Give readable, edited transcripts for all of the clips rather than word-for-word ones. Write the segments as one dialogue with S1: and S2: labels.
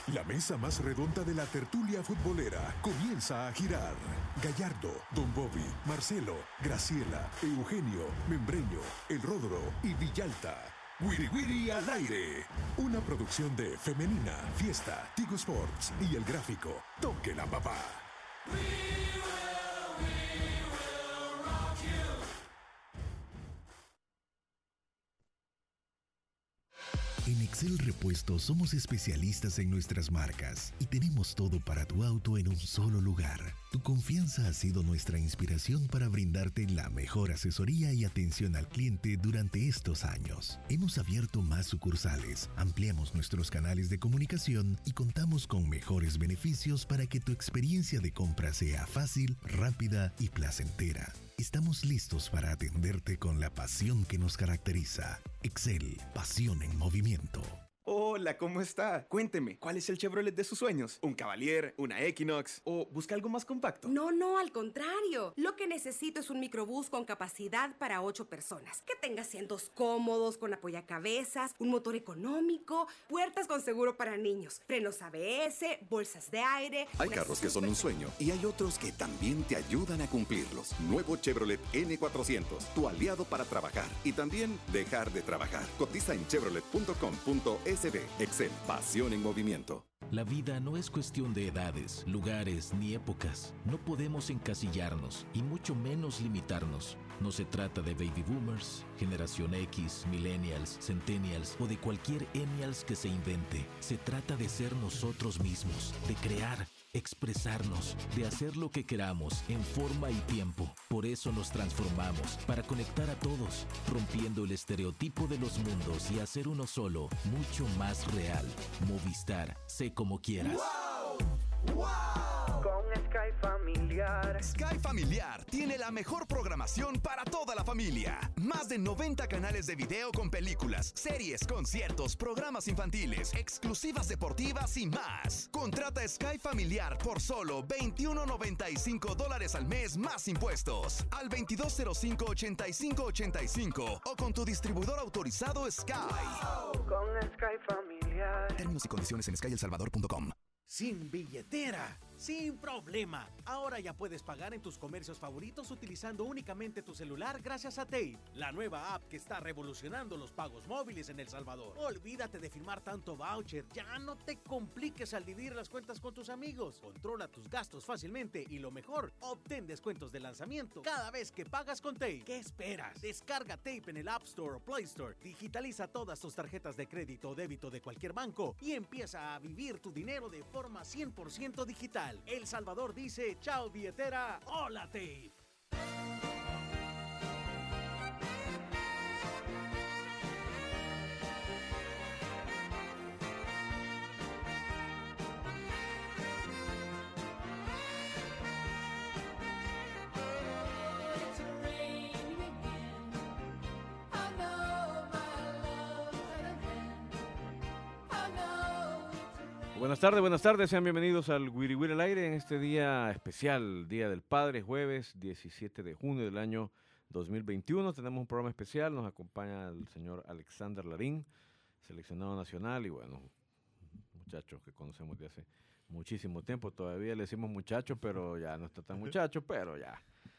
S1: La mesa más redonda de la tertulia futbolera comienza a girar. Gallardo, Don Bobby, Marcelo, Graciela, Eugenio, Membreño, El Rodro y Villalta. Wiri Wiri al aire. Una producción de Femenina, Fiesta, Tigo Sports y El Gráfico. Toque la papá.
S2: En Excel Repuestos somos especialistas en nuestras marcas y tenemos todo para tu auto en un solo lugar. Tu confianza ha sido nuestra inspiración para brindarte la mejor asesoría y atención al cliente durante estos años. Hemos abierto más sucursales, ampliamos nuestros canales de comunicación y contamos con mejores beneficios para que tu experiencia de compra sea fácil, rápida y placentera. Estamos listos para atenderte con la pasión que nos caracteriza. Excel, pasión en movimiento.
S3: Hola, ¿cómo está? Cuénteme, ¿cuál es el Chevrolet de sus sueños? ¿Un Cavalier? ¿Una Equinox? ¿O busca algo más compacto?
S4: No, al contrario. Lo que necesito es un microbús con capacidad para 8 personas. Que tenga asientos cómodos, con apoyacabezas, un motor económico, puertas con seguro para niños, frenos ABS, bolsas de aire...
S5: Hay carros que son un sueño y hay otros que también te ayudan a cumplirlos. Nuevo Chevrolet N400, tu aliado para trabajar y también dejar de trabajar. Cotiza en chevrolet.com.es. Excel, pasión en movimiento.
S6: La vida no es cuestión de edades, lugares ni épocas. No podemos encasillarnos y mucho menos limitarnos. No se trata de baby boomers, generación X, millennials, centennials o de cualquier ennials que se invente. Se trata de ser nosotros mismos, de crear, expresarnos, de hacer lo que queramos en forma y tiempo. Por eso nos transformamos, para conectar a todos, rompiendo el estereotipo de los mundos y hacer uno solo, mucho más real. Movistar, sé como quieras.
S7: ¡Wow! ¡Wow! Con Sky Familiar.
S8: Sky Familiar tiene la mejor programación para toda la familia. Más de 90 canales de video con películas, series, conciertos, programas infantiles, exclusivas deportivas y más. Contrata Sky Familiar por solo $21.95 al mes más impuestos. Al 2205-8585 o con tu distribuidor autorizado Sky.
S7: Wow. Con Sky Familiar.
S8: Términos y condiciones en skyelsalvador.com.
S9: Sin billetera, sin problema. Ahora ya puedes pagar en tus comercios favoritos utilizando únicamente tu celular gracias a Tape, la nueva app que está revolucionando los pagos móviles en El Salvador. Olvídate de firmar tanto voucher, ya no te compliques al dividir las cuentas con tus amigos. Controla tus gastos fácilmente y lo mejor, obtén descuentos de lanzamiento cada vez que pagas con Tape. ¿Qué esperas? Descarga Tape en el App Store o Play Store, digitaliza todas tus tarjetas de crédito o débito de cualquier banco y empieza a vivir tu dinero de forma 100% digital. El Salvador dice, chao billetera, hola Tape.
S10: Buenas tardes, sean bienvenidos al Wiri Wiri al aire en este día especial, Día del Padre, jueves 17 de junio del año 2021. Tenemos un programa especial, nos acompaña el señor Alexander Larín, seleccionado nacional y bueno, muchachos que conocemos de hace muchísimo tiempo. Todavía le decimos muchacho, pero ya no está tan muchacho, pero ya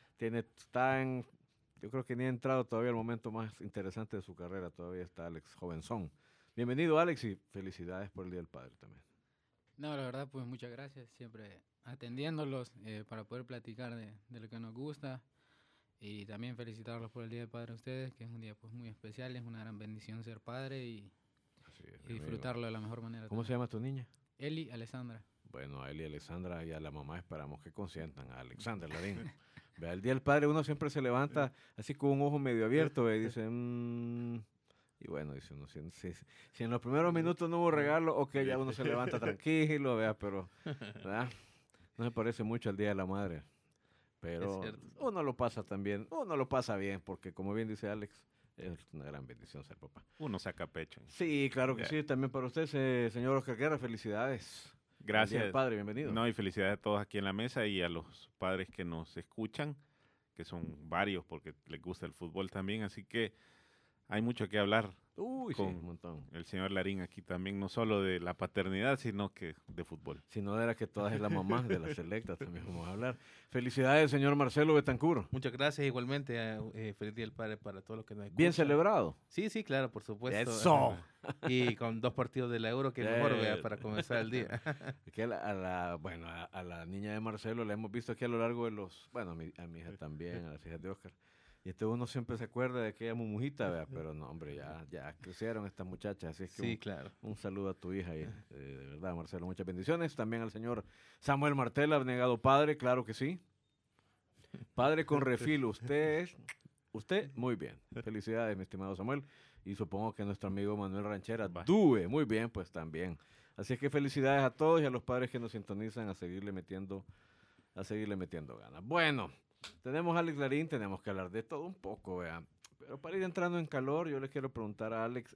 S10: yo creo que ni ha entrado todavía el momento más interesante de su carrera, todavía está Alex jovenzón. Bienvenido Alex y felicidades por el Día del Padre también.
S11: No, la verdad, pues muchas gracias, siempre atendiéndolos para poder platicar de lo que nos gusta y también felicitarlos por el Día del Padre a ustedes, que es un día pues muy especial, es una gran bendición ser padre y disfrutarlo de la mejor manera.
S10: ¿Cómo se llama tu niña?
S11: Eli Alessandra.
S10: Bueno, a Eli Alessandra y a la mamá esperamos que consientan a Alexander Larín. Vea, el Día del Padre uno siempre se levanta así con un ojo medio abierto y dice... Y bueno, dice uno, si en los primeros minutos no hubo regalo, ok, ya uno se levanta tranquilo, vea, pero ¿verdad? No me parece mucho al Día de la Madre. Pero uno lo pasa también, uno lo pasa bien, porque como bien dice Alex, es una gran bendición ser papá.
S12: Uno saca pecho.
S10: Sí, claro que sí, también para usted, señor Oscar Guerra, felicidades.
S12: Gracias.
S10: Día padre, bienvenido.
S12: No, y felicidades a todos aquí en la mesa y a los padres que nos escuchan, que son varios porque les gusta el fútbol también, así que hay mucho que hablar
S10: Uy, sí,
S12: con
S10: un montón.
S12: el señor Larín aquí también, no solo de la paternidad, sino que de fútbol.
S10: Si no era que todas es la mamá de la selecta, también vamos a hablar. Felicidades, señor Marcelo Betancur.
S13: Muchas gracias, igualmente. Feliz Día del Padre para todos los que nos escuchan.
S10: Bien celebrado.
S13: Sí, sí, claro, por supuesto.
S10: ¡Eso!
S13: Y con 2 partidos de la Euro, que mejor vea para comenzar el día.
S10: Que a la niña de Marcelo la hemos visto aquí a lo largo de los... Bueno, a mi hija también, a las hijas de Oscar. Y uno siempre se acuerda de aquella mumujita, ¿verdad? Pero no, hombre, ya crecieron estas muchachas. Así es que
S13: sí, claro.
S10: Un saludo a tu hija. Y, de verdad, Marcelo, muchas bendiciones. También al señor Samuel Martel, abnegado padre, claro que sí. Padre con refil, usted, muy bien. Felicidades, mi estimado Samuel. Y supongo que nuestro amigo Manuel Ranchera, Due, muy bien, pues también. Así es que felicidades a todos y a los padres que nos sintonizan a seguirle metiendo ganas. Bueno, tenemos a Alex Larín, tenemos que hablar de todo un poco, vean. Pero para ir entrando en calor, yo les quiero preguntar a Alex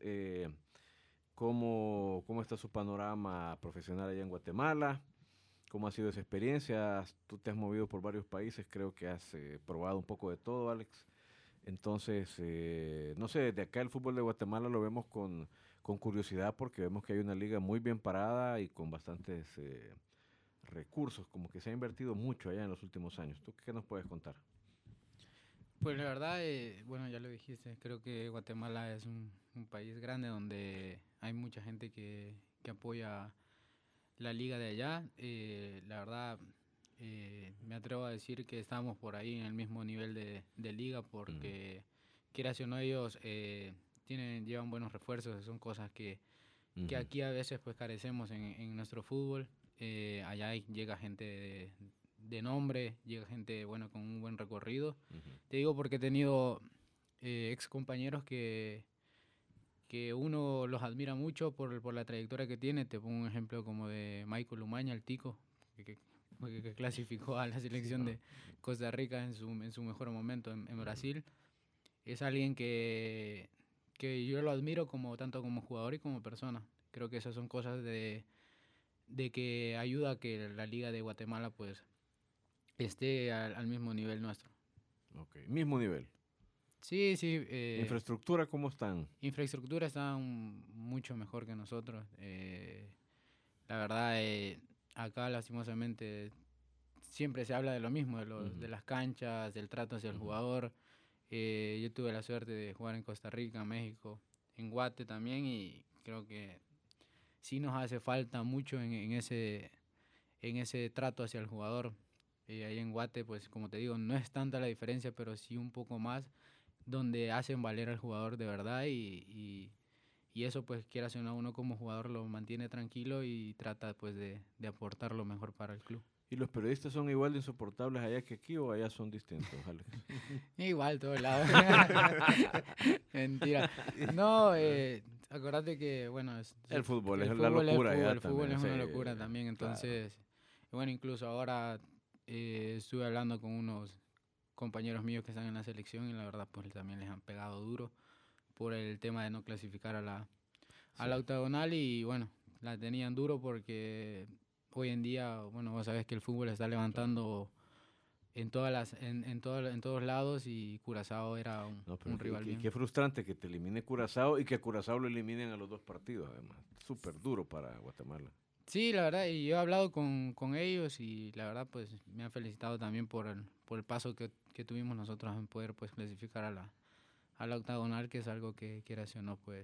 S10: cómo está su panorama profesional allá en Guatemala, cómo ha sido esa experiencia. Tú te has movido por varios países, creo que has probado un poco de todo, Alex. Entonces, no sé, desde acá el fútbol de Guatemala lo vemos con curiosidad porque vemos que hay una liga muy bien parada y con bastantes recursos, como que se ha invertido mucho allá en los últimos años. ¿Tú qué nos puedes contar?
S11: Pues la verdad, bueno, ya lo dijiste, creo que Guatemala es un país grande donde hay mucha gente que apoya la liga de allá. La verdad, me atrevo a decir que estamos por ahí en el mismo nivel de liga porque, quieras o no, ellos llevan buenos refuerzos, son cosas que aquí a veces pues carecemos en nuestro fútbol. Allá llega gente de nombre, llega gente con un buen recorrido. Te digo porque he tenido ex compañeros que uno los admira mucho por la trayectoria que tiene. Te pongo un ejemplo como de Michael Umaña, el tico, que clasificó a la selección de Costa Rica en su mejor momento en Brasil. Es alguien que yo lo admiro tanto como jugador y como persona. Creo que esas son cosas de que ayuda a que la liga de Guatemala pues esté al mismo nivel nuestro.
S10: Ok, mismo nivel.
S11: Sí, sí.
S10: ¿Infraestructura cómo están?
S11: Infraestructura está mucho mejor que nosotros. La verdad, acá lastimosamente siempre se habla de lo mismo, de las canchas, del trato hacia el jugador. Yo tuve la suerte de jugar en Costa Rica, México, en Guate también, y creo que sí nos hace falta mucho en ese trato hacia el jugador. Ahí en Guate, pues como te digo, no es tanta la diferencia, pero sí un poco más, donde hacen valer al jugador de verdad y eso, pues quieras o no, uno como jugador lo mantiene tranquilo y trata pues de aportar lo mejor para el club.
S10: ¿Y los periodistas son igual de insoportables allá que aquí o allá son distintos, Alex?
S11: Igual, todos lados. Mentira. No, acordate que, bueno...
S10: el fútbol es la locura allá.
S11: El fútbol es una locura también, entonces... Claro. Bueno, incluso ahora estuve hablando con unos compañeros míos que están en la selección y la verdad pues también les han pegado duro por el tema de no clasificar a la octagonal y bueno, la tenían duro porque... Hoy en día, bueno, vos sabés que el fútbol está levantando en todos lados y Curazao era un rival bien.
S10: Qué frustrante que te elimine Curazao y que a Curazao lo eliminen a los 2 partidos, además. Súper duro para Guatemala.
S11: Sí, la verdad, y yo he hablado con ellos y la verdad, pues, me han felicitado también por el paso que tuvimos nosotros en poder, pues, clasificar a la octagonal, que es algo que, quieras o no, pues,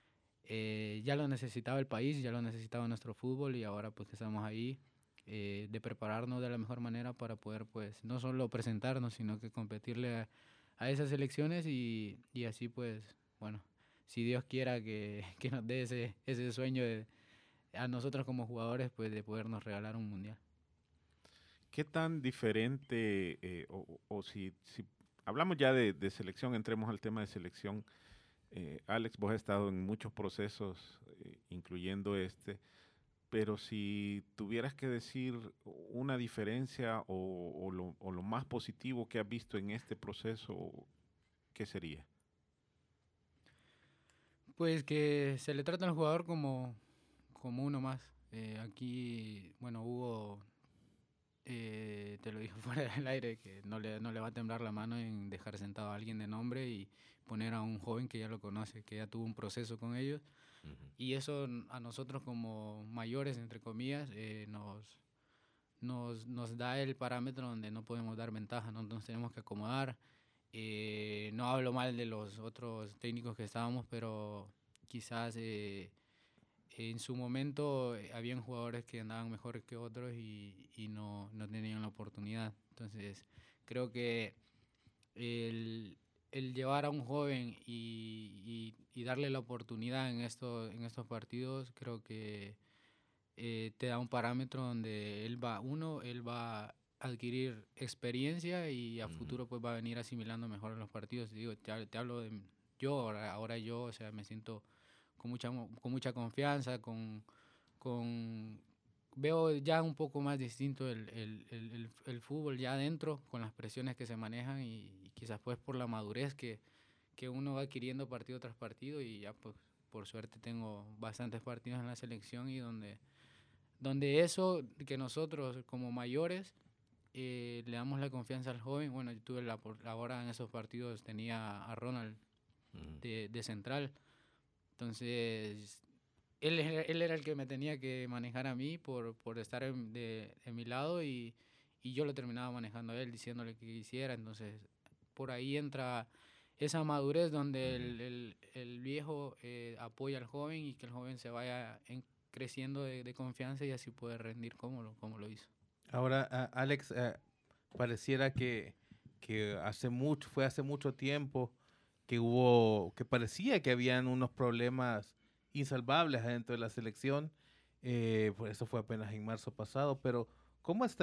S11: ya lo necesitaba el país, ya lo necesitaba nuestro fútbol y ahora pues que estamos ahí de prepararnos de la mejor manera para poder pues no solo presentarnos sino que competirle a esas elecciones y así pues bueno, si Dios quiera que nos dé ese sueño a nosotros como jugadores pues de podernos regalar un mundial.
S12: ¿Qué tan diferente o si hablamos ya de selección, entremos al tema de selección? Alex, vos has estado en muchos procesos, incluyendo pero si tuvieras que decir una diferencia o lo más positivo que has visto en este proceso, ¿qué sería?
S11: Pues que se le trata al jugador como uno más. Aquí, bueno, hubo te lo dije fuera del aire, que no le va a temblar la mano en dejar sentado a alguien de nombre y poner a un joven que ya lo conoce, que ya tuvo un proceso con ellos. Y eso a nosotros como mayores, entre comillas, nos da el parámetro donde no podemos dar ventaja, ¿no? Nos tenemos que acomodar. No hablo mal de los otros técnicos que estábamos, pero quizás en su momento habían jugadores que andaban mejores que otros y no tenían la oportunidad. Entonces creo que el llevar a un joven y darle la oportunidad en estos partidos, creo que te da un parámetro donde él va a adquirir experiencia y a futuro pues va a venir asimilando mejor en los partidos. Digo, te hablo de yo, ahora yo, o sea, me siento con mucha confianza, veo ya un poco más distinto el fútbol ya adentro, con las presiones que se manejan y quizás pues por la madurez que uno va adquiriendo partido tras partido, y ya pues por suerte tengo bastantes partidos en la selección y donde eso que nosotros como mayores le damos la confianza al joven. Bueno, yo tuve ahora en esos partidos tenía a Ronald de central, entonces él era el que me tenía que manejar a mí por estar en mi lado, y yo lo terminaba manejando a él, diciéndole que hiciera. Entonces por ahí entra esa madurez donde el viejo apoya al joven y que el joven se vaya creciendo de confianza y así puede rendir como lo hizo.
S13: Ahora, Alex, pareciera que fue hace mucho tiempo que parecía que habían unos problemas insalvables adentro de la selección. Por eso fue apenas en marzo pasado, pero ¿cómo está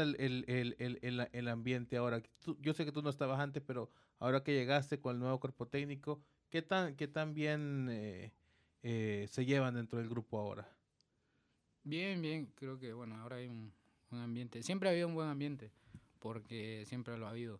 S13: el ambiente ahora? Yo sé que tú no estabas antes, pero ahora que llegaste con el nuevo cuerpo técnico, ¿qué tan bien se llevan dentro del grupo ahora?
S11: Bien, creo que bueno, ahora hay un ambiente, siempre ha habido un buen ambiente, porque siempre lo ha habido,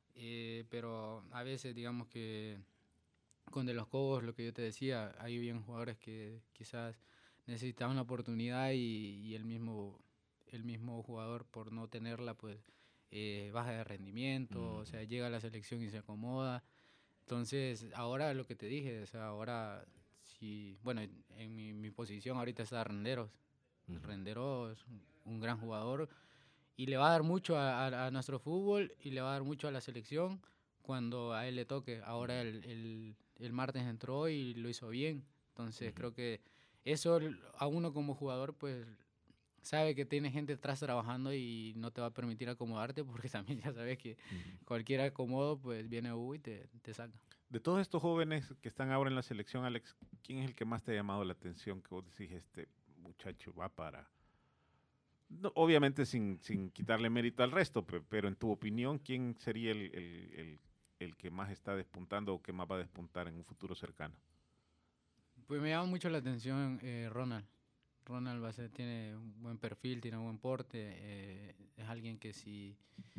S11: pero a veces digamos que con De los Cobos, lo que yo te decía, hay bien jugadores que quizás necesitaban la oportunidad y el mismo jugador por no tenerla pues baja de rendimiento, o sea, llega a la selección y se acomoda. Entonces ahora lo que te dije, o sea, ahora bueno, en mi posición ahorita está Renderos. Renderos es un gran jugador y le va a dar mucho a nuestro fútbol y le va a dar mucho a la selección cuando a él le toque. Ahora el martes entró y lo hizo bien. Entonces creo que eso a uno como jugador pues sabe que tiene gente atrás trabajando y no te va a permitir acomodarte, porque también ya sabes que cualquier acomodo pues viene Hugo y te saca.
S12: De todos estos jóvenes que están ahora en la selección, Alex, ¿quién es el que más te ha llamado la atención? Que vos decís, este muchacho va para... No, obviamente sin quitarle mérito al resto, pero en tu opinión, ¿quién sería el que más está despuntando o que más va a despuntar en un futuro cercano?
S11: Pues me llama mucho la atención Ronald. Ronald tiene un buen perfil, tiene un buen porte, es alguien que si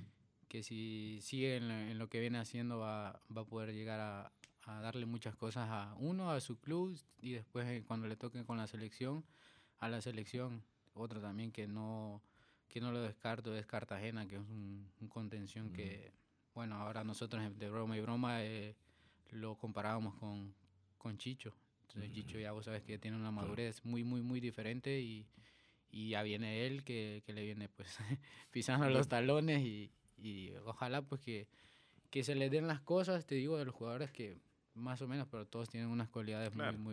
S11: sigue en lo que viene haciendo va a poder llegar a darle muchas cosas a su club, y después cuando le toque con la selección, a la selección. Otro también que no lo descarto es Cartagena, que es un contención que, bueno, ahora nosotros de broma y broma lo comparábamos con Chicho. Entonces Chicho ya vos sabes que tiene una madurez muy diferente, y ya viene él que le viene pues pisando los talones, y ojalá pues que se les den las cosas, te digo, de los jugadores que más o menos, pero todos tienen unas cualidades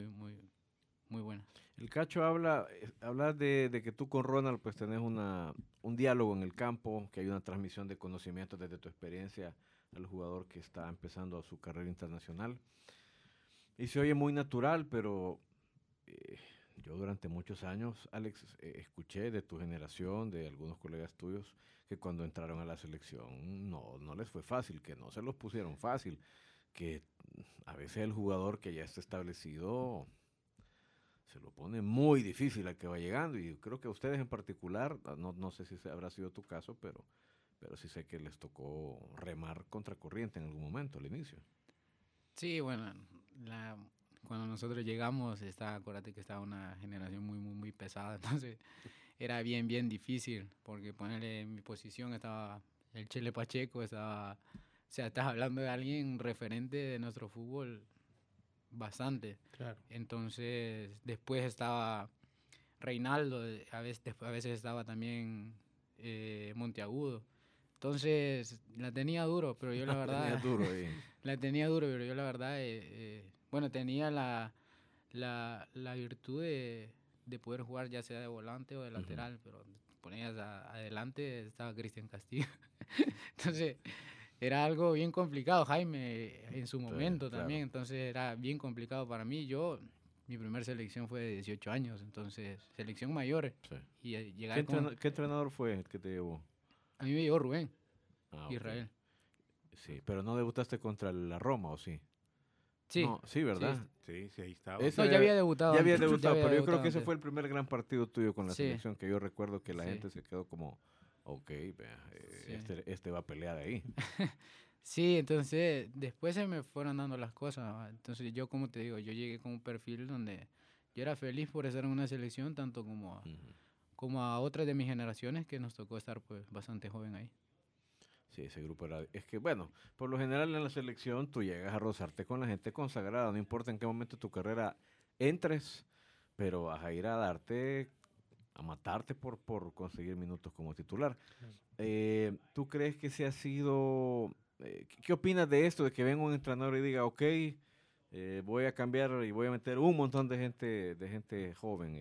S11: muy buenas.
S10: El Cacho habla de que tú con Ronald pues tenés un diálogo en el campo, que hay una transmisión de conocimientos desde tu experiencia al jugador que está empezando su carrera internacional. Y se oye muy natural, pero yo durante muchos años, Alex, escuché de tu generación, de algunos colegas tuyos, que cuando entraron a la selección no les fue fácil, que no se los pusieron fácil, que a veces el jugador que ya está establecido se lo pone muy difícil al que va llegando, y creo que a ustedes en particular, no sé si habrá sido tu caso, pero sí sé que les tocó remar contracorriente en algún momento al inicio.
S11: Sí, bueno, cuando nosotros llegamos, acuérdate que estaba una generación muy pesada, entonces era bien, bien difícil, porque ponerle en mi posición estaba el Chele Pacheco, estaba, o sea, estás hablando de alguien referente de nuestro fútbol bastante.
S13: Claro.
S11: Entonces, después estaba Reinaldo, a veces estaba también Monteagudo. Entonces, la tenía duro, pero yo la verdad...
S10: Tenía duro ahí.
S11: La tenía duro, pero yo la verdad, bueno, tenía la virtud de poder jugar ya sea de volante o de lateral, pero ponías adelante, estaba Cristian Castillo. Entonces, era algo bien complicado, Jaime, en su momento también, entonces era bien complicado para mí. Mi primera selección fue de 18 años, entonces, selección mayor.
S10: Sí.
S11: Y
S10: ¿Qué entrenador fue el que te llevó?
S11: A mí me llevó Rubén,
S10: Okay.
S11: Israel.
S10: Sí, pero no debutaste contra la Roma, ¿o sí?
S11: Sí.
S10: No, sí, ¿verdad?
S12: Sí, ahí estaba.
S11: No, ya había debutado.
S10: Ya había debutado,
S11: ya había
S10: pero yo creo
S11: debutado
S10: que ese
S11: antes.
S10: fue el primer gran partido tuyo con la
S11: Sí.
S10: selección, que yo recuerdo que la
S11: Sí.
S10: gente se quedó como, ok, vea,
S11: Sí.
S10: este va a pelear ahí.
S11: Sí, entonces después se me fueron dando las cosas. ¿va? Entonces yo, como te digo, yo llegué con un perfil donde yo era feliz por estar en una selección, tanto como a otras de mis generaciones, que nos tocó estar pues bastante joven ahí.
S10: Sí, ese grupo era... Es que, bueno, por lo general en la selección tú llegas a rozarte con la gente consagrada, no importa en qué momento de tu carrera entres, pero vas a ir a darte, a matarte por conseguir minutos como titular. ¿Tú crees que se ha sido... ¿qué opinas de esto, de que venga un entrenador y diga, ok, voy a cambiar y voy a meter un montón de gente joven?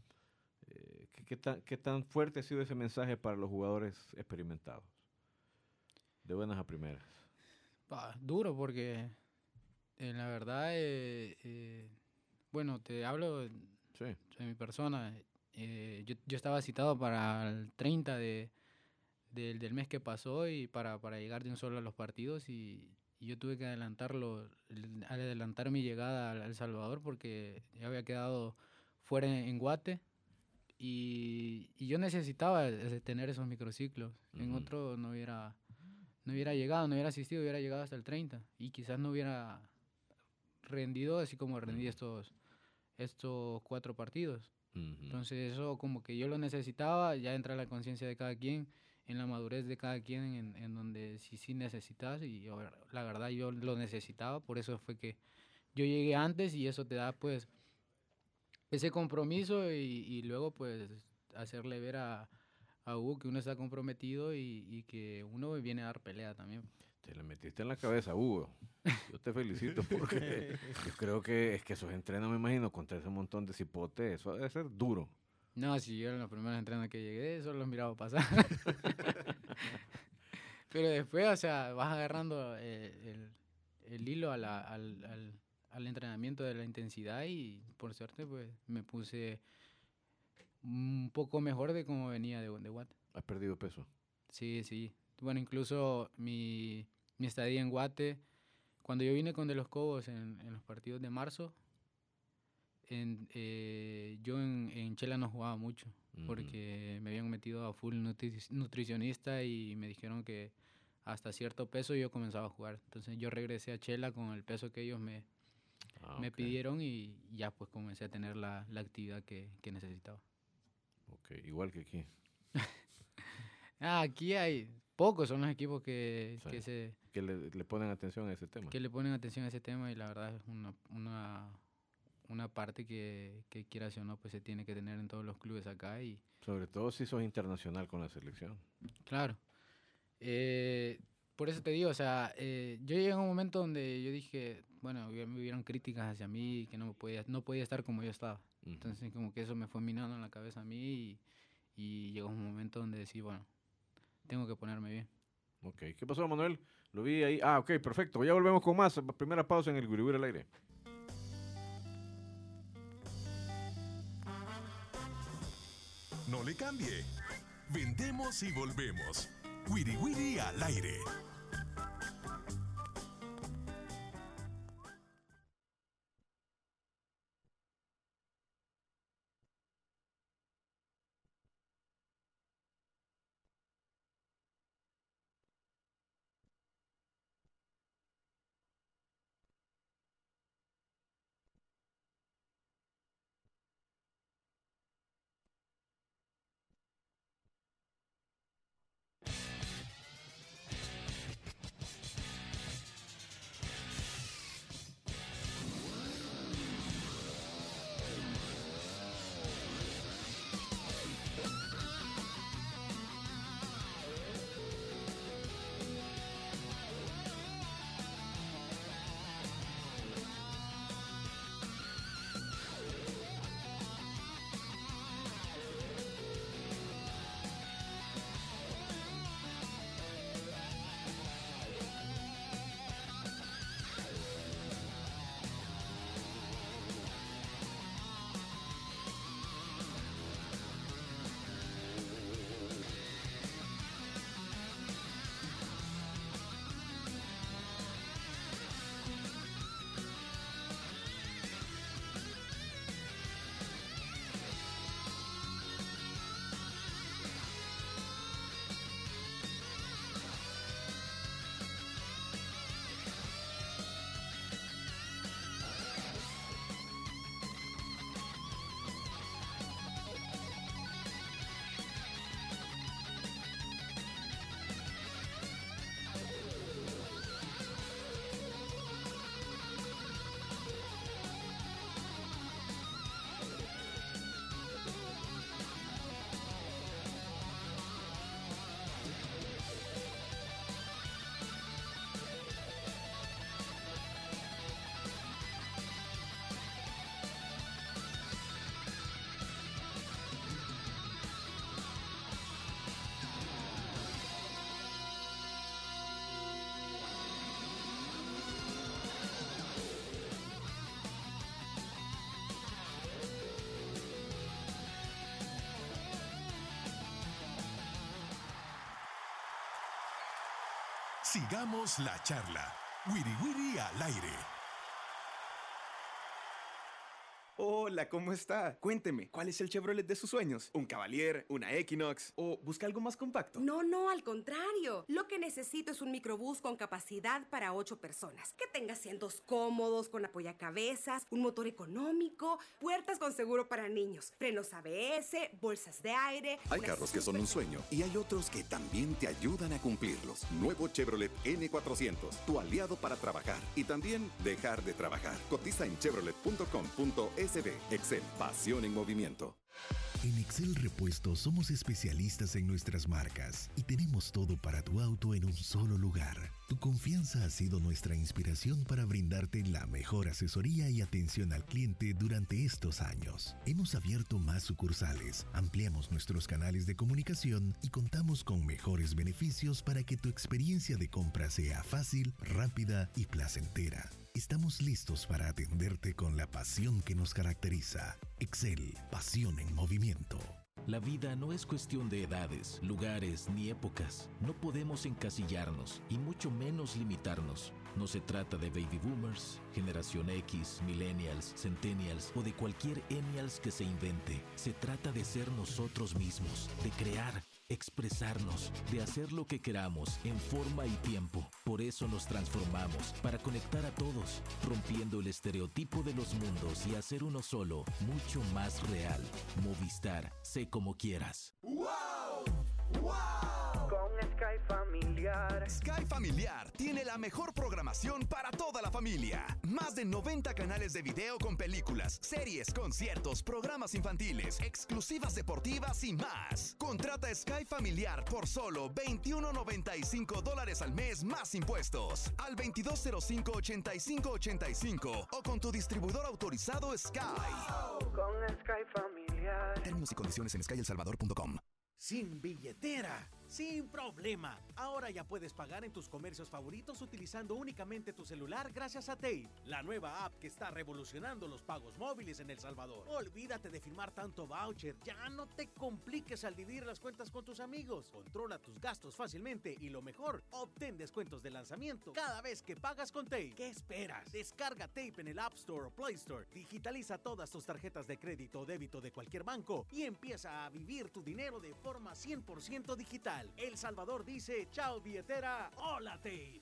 S10: ¿Qué tan fuerte ha sido ese mensaje para los jugadores experimentados? De buenas a primeras.
S11: Duro porque la verdad, bueno, te hablo de mi persona. Yo estaba citado para el 30 del mes que pasó y para llegar de un solo a los partidos y yo tuve que adelantar mi llegada a El Salvador porque ya había quedado fuera en Guate y yo necesitaba tener esos microciclos. En otro no hubiera llegado, no hubiera asistido, hubiera llegado hasta el 30 y quizás no hubiera rendido así como rendí estos 4 partidos. Entonces eso como que yo lo necesitaba, ya entra la conciencia de cada quien, en la madurez de cada quien, en donde sí necesitas y la verdad yo lo necesitaba, por eso fue que yo llegué antes y eso te da pues ese compromiso y luego pues hacerle ver a Hugo que uno está comprometido y que uno viene a dar pelea también.
S10: Te la metiste en la cabeza, Hugo. Yo te felicito porque yo creo que es que esos entrenos, me imagino, contra ese montón de cipotes, eso debe ser duro.
S11: No, si yo en los primeros entrenos que llegué, solo los miraba pasar. Pero después, o sea, vas agarrando el hilo al entrenamiento de la intensidad y por suerte, pues, me puse un poco mejor de cómo venía de Guate.
S10: ¿Has perdido peso?
S11: Sí, sí. Bueno, incluso mi estadía en Guate, cuando yo vine con De los Cobos en los partidos de marzo, yo en Chela no jugaba mucho, porque me habían metido a full nutricionista y me dijeron que hasta cierto peso yo comenzaba a jugar. Entonces yo regresé a Chela con el peso que ellos me pidieron y ya pues comencé a tener la actividad que necesitaba.
S10: Ok, igual que aquí.
S11: Aquí hay pocos son los equipos que
S10: le ponen atención a ese tema.
S11: Que le ponen atención a ese tema y la verdad es una parte que quieras o no, pues se tiene que tener en todos los clubes acá. Y
S10: sobre todo si sos internacional con la selección.
S11: Claro. Por eso te digo, o sea, yo llegué a un momento donde yo dije, bueno, me hubieron críticas hacia mí, que no podía estar como yo estaba. Entonces como que eso me fue minando en la cabeza a mí y llegó un momento donde decí, bueno, tengo que ponerme bien.
S10: Ok, ¿qué pasó, Manuel? Lo vi ahí. Ah, ok, perfecto. Ya volvemos con más. Primera pausa en el Guriburi al aire.
S1: No le cambie. Vendemos y volvemos. Wiri Wiri al aire. Sigamos la charla. Wiri Wiri al aire.
S3: Hola, ¿cómo está? Cuénteme, ¿cuál es el Chevrolet de sus sueños? ¿Un Cavalier, una Equinox o busca algo más compacto?
S4: No, al contrario. Lo que necesito es un microbús con capacidad para 8 personas. Que tenga asientos cómodos, con apoyacabezas, un motor económico, puertas con seguro para niños, frenos ABS, bolsas de aire...
S5: Hay carros que son un sueño y hay otros que también te ayudan a cumplirlos. Nuevo Chevrolet N400, tu aliado para trabajar y también dejar de trabajar. Cotiza en chevrolet.com.es. Excel, pasión en movimiento.
S2: En Excel Repuestos somos especialistas en nuestras marcas y tenemos todo para tu auto en un solo lugar. Tu confianza ha sido nuestra inspiración para brindarte la mejor asesoría y atención al cliente durante estos años. Hemos abierto más sucursales, ampliamos nuestros canales de comunicación y contamos con mejores beneficios para que tu experiencia de compra sea fácil, rápida y placentera. Estamos listos para atenderte con la pasión que nos caracteriza. Excel, pasión en movimiento.
S6: La vida no es cuestión de edades, lugares ni épocas. No podemos encasillarnos y mucho menos limitarnos. No se trata de baby boomers, generación X, millennials, centennials o de cualquier enials que se invente. Se trata de ser nosotros mismos, de crear, expresarnos, de hacer lo que queramos en forma y tiempo. Por eso nos transformamos, para conectar a todos, rompiendo el estereotipo de los mundos y hacer uno solo, mucho más real. Movistar, sé como quieras.
S7: ¡Wow! Con Sky Familiar.
S8: Sky Familiar tiene la mejor programación para toda la familia. Más de 90 canales de video con películas, series, conciertos, programas infantiles, exclusivas deportivas y más. Contrata Sky Familiar por solo $21.95 al mes más impuestos. Al 2205-8585 o con tu distribuidor autorizado Sky.
S7: Wow. Con Sky Familiar.
S8: Términos y condiciones en skyelsalvador.com.
S9: Sin billetera, sin problema. Ahora ya puedes pagar en tus comercios favoritos utilizando únicamente tu celular gracias a Tape, la nueva app que está revolucionando los pagos móviles en El Salvador. Olvídate de firmar tanto voucher, ya no te compliques al dividir las cuentas con tus amigos. Controla tus gastos fácilmente y lo mejor, obtén descuentos de lanzamiento cada vez que pagas con Tape. ¿Qué esperas? Descarga Tape en el App Store o Play Store, digitaliza todas tus tarjetas de crédito o débito de cualquier banco y empieza a vivir tu dinero de forma 100% digital. El Salvador dice chao billetera, hola Tape.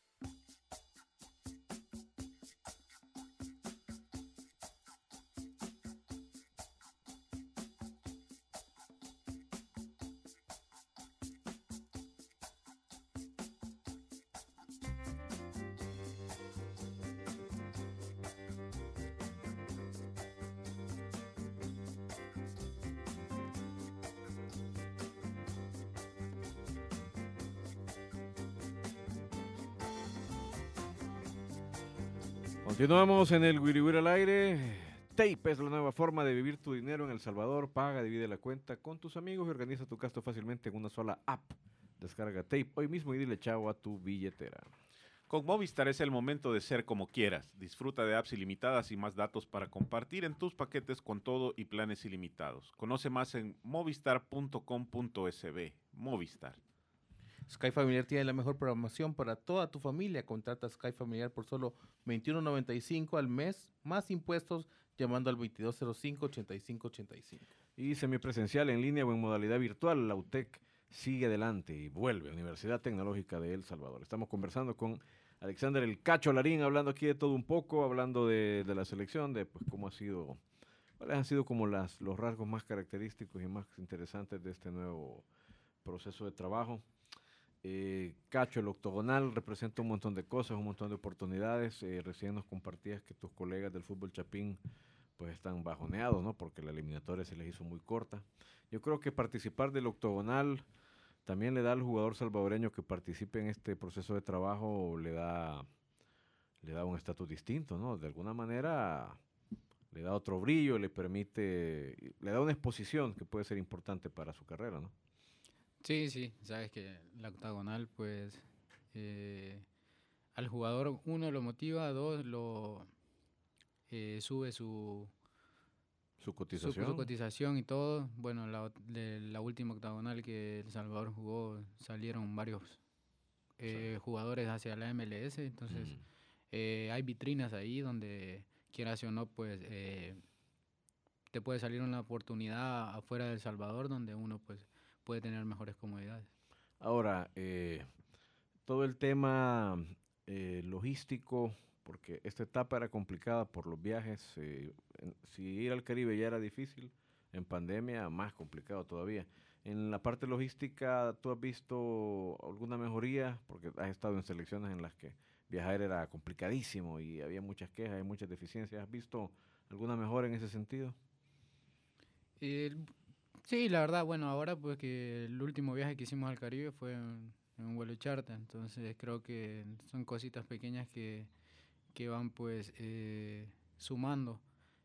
S10: Continuamos en el Wiri Wiri al aire. Tape es la nueva forma de vivir tu dinero en El Salvador. Paga, divide la cuenta con tus amigos y organiza tu gasto fácilmente en una sola app. Descarga Tape hoy mismo y dile chao a tu billetera.
S12: Con Movistar es el momento de ser como quieras. Disfruta de apps ilimitadas y más datos para compartir en tus paquetes con todo y planes ilimitados. Conoce más en movistar.com.sb. Movistar.
S13: Sky Familiar tiene la mejor programación para toda tu familia. Contrata Sky Familiar por solo $21.95 al mes, más impuestos, llamando al 2205-8585.
S10: Y semipresencial, en línea o en modalidad virtual, la UTEC sigue adelante y vuelve a la Universidad Tecnológica de El Salvador. Estamos conversando con Alexander El Cacho Larín, hablando aquí de todo un poco, hablando de la selección, de pues, cómo ha sido, cuáles han sido como los rasgos más característicos y más interesantes de este nuevo proceso de trabajo. Cacho, el octogonal representa un montón de cosas, un montón de oportunidades. Recién nos compartías que tus colegas del fútbol chapín pues están bajoneados, ¿no? Porque la eliminatoria se les hizo muy corta. Yo creo que participar del octogonal también le da al jugador salvadoreño que participe en este proceso de trabajo, le da un estatus distinto, ¿no? De alguna manera le da otro brillo, le da una exposición que puede ser importante para su carrera, ¿no?
S11: Sí, sabes que la octagonal, pues, al jugador, uno, lo motiva, dos, sube su
S10: cotización.
S11: Su cotización y todo. Bueno, la última octagonal que El Salvador jugó, salieron varios jugadores hacia la MLS, entonces hay vitrinas ahí donde, quieras o no, pues te puede salir una oportunidad afuera de El Salvador donde uno pues puede tener mejores comodidades.
S10: Ahora, todo el tema logístico, porque esta etapa era complicada por los viajes, si ir al Caribe ya era difícil, en pandemia más complicado todavía. En la parte logística, ¿tú has visto alguna mejoría? Porque has estado en selecciones en las que viajar era complicadísimo y había muchas quejas y muchas deficiencias. ¿Has visto alguna mejora en ese sentido?
S11: Sí, la verdad, bueno, ahora pues que el último viaje que hicimos al Caribe fue en un vuelo charter, entonces creo que son cositas pequeñas que van pues sumando.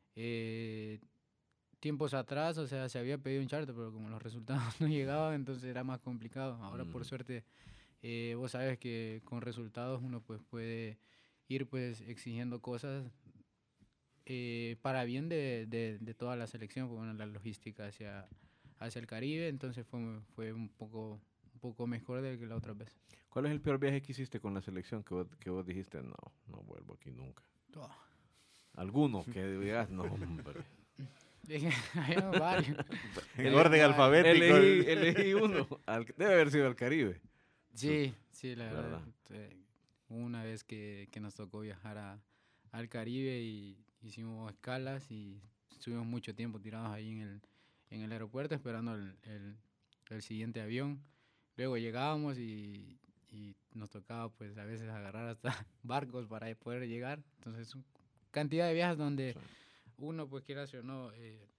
S11: Tiempos atrás, o sea, se había pedido un charter, pero como los resultados no llegaban, entonces era más complicado. Ahora por suerte, vos sabes que con resultados uno pues puede ir pues exigiendo cosas para bien de toda la selección, porque bueno, la logística hacia el Caribe, entonces fue un poco mejor de que la otra vez.
S10: ¿Cuál es el peor viaje que hiciste con la selección que vos dijiste, no vuelvo aquí nunca?
S11: Oh.
S10: ¿Alguno que digas, no, hombre?
S11: Hay varios.
S12: En orden alfabético.
S10: Elegí uno. Debe haber sido al Caribe.
S11: Sí, la verdad. Una vez que nos tocó viajar al Caribe y hicimos escalas y estuvimos mucho tiempo tirados ahí en el aeropuerto esperando el siguiente avión. Luego llegábamos y nos tocaba pues a veces agarrar hasta barcos para poder llegar. Entonces, cantidad de viajes donde uno pues quiera o no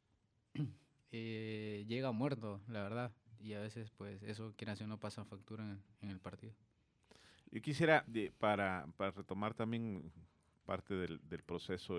S11: llega muerto, la verdad. Y a veces pues eso quiera o no pasa factura en el partido.
S12: Yo quisiera, para retomar también parte del proceso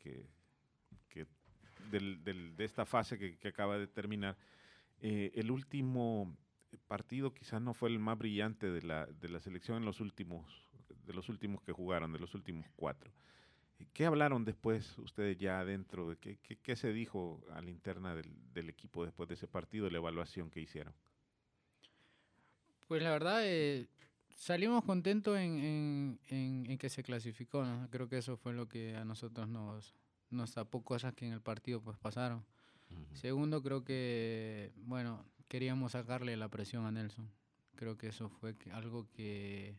S12: de esta fase que acaba de terminar, el último partido quizás no fue el más brillante de la selección de los últimos que jugaron, de los últimos 4. ¿Qué hablaron después ustedes ya adentro? ¿Qué se dijo a la interna del equipo después de ese partido, de la evaluación que hicieron?
S11: Pues la verdad, salimos contentos en que se clasificó, ¿no? Creo que eso fue lo que a nosotros nos tapó cosas que en el partido pues pasaron. Segundo, creo que, bueno, queríamos sacarle la presión a Nelson. Creo que eso fue algo que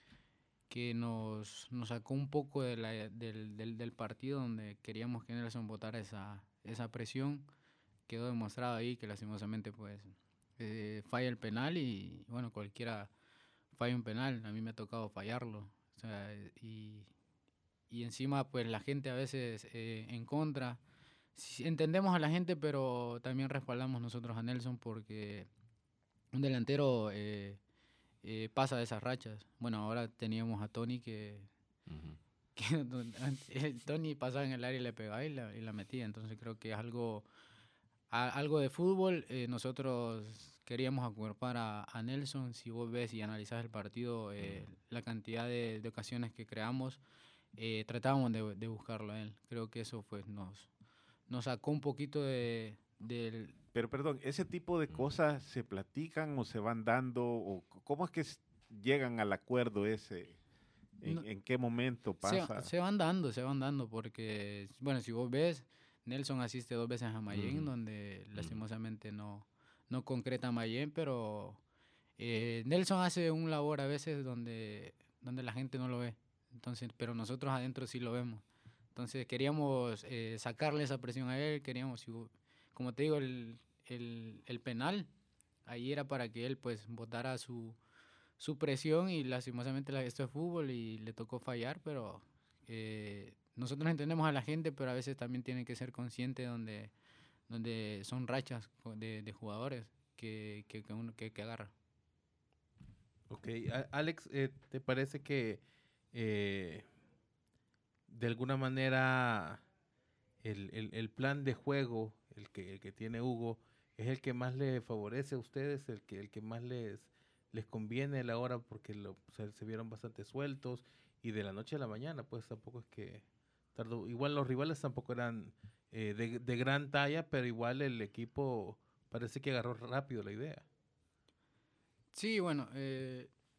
S11: nos sacó un poco del partido, donde queríamos que Nelson botara esa presión. Quedó demostrado ahí que lastimosamente pues falla el penal y bueno, cualquiera falla un penal. A mí me ha tocado fallarlo. O sea, y encima pues la gente a veces en contra. Entendemos a la gente, pero también respaldamos nosotros a Nelson porque un delantero pasa de esas rachas. Bueno, ahora teníamos a Tony que Tony pasaba en el área y le pegaba y la metía. Entonces creo que es algo de fútbol. Nosotros queríamos acuerpar a Nelson. Si vos ves y analizás el partido, la cantidad de ocasiones que creamos, tratábamos de buscarlo a él. Creo que eso pues nos sacó un poquito del...
S12: Pero perdón, ¿ese tipo de cosas se platican o se van dando? O ¿cómo es que llegan al acuerdo ese? ¿En qué momento pasa?
S11: Se van dando, porque, bueno, si vos ves, Nelson asiste 2 veces a Mayén, donde lastimosamente no concreta Mayén, pero Nelson hace un labor a veces donde la gente no lo ve. Entonces, pero nosotros adentro sí lo vemos. Entonces queríamos sacarle esa presión a él, como te digo, el penal, ahí era para que él pues botara su presión y lastimosamente esto es fútbol y le tocó fallar, pero nosotros entendemos a la gente, pero a veces también tienen que ser conscientes donde son rachas de jugadores que agarra.
S13: Ok, Alex, ¿te parece que de alguna manera el plan de juego, el que tiene Hugo, es el que más le favorece a ustedes, el que más les conviene a la hora, porque se vieron bastante sueltos y de la noche a la mañana, pues tampoco es que tardó? Igual los rivales tampoco eran de gran talla, pero igual el equipo parece que agarró rápido la idea.
S11: Sí, bueno,